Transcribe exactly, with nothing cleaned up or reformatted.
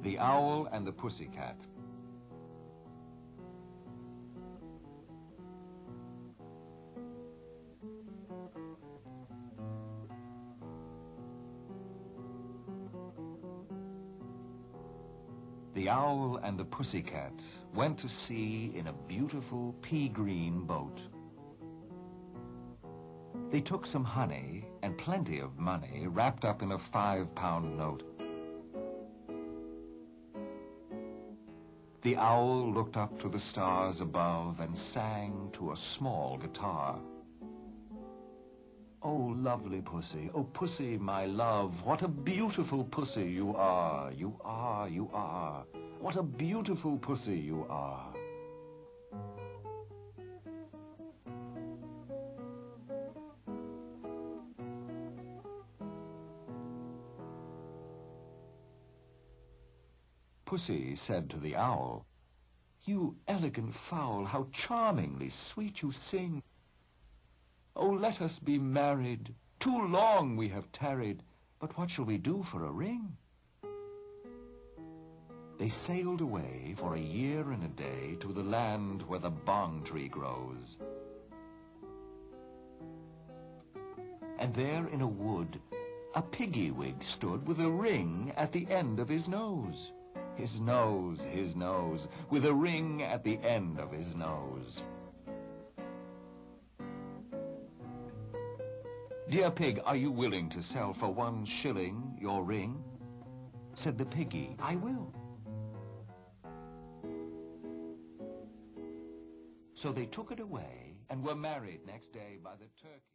The Owl and the Pussycat. The Owl and the Pussycat went to sea in a beautiful pea-green boat. They took some honey and plenty of money wrapped up in a five-pound note. The Owl looked up to the stars above and sang to a small guitar. "Oh, lovely pussy, oh, pussy, my love, what a beautiful pussy you are, you are, you are. What a beautiful pussy you are." Pussy said to the Owl, "You elegant fowl, how charmingly sweet you sing. Oh, let us be married. Too long we have tarried, but what shall we do for a ring?" They sailed away for a year and a day to the land where the bong tree grows. And there in a wood, a piggy-wig stood with a ring at the end of his nose. His nose, his nose, with a ring at the end of his nose. "Dear pig, are you willing to sell for one shilling your ring?" Said the piggy, "I will." So they took it away and were married next day by the turkey.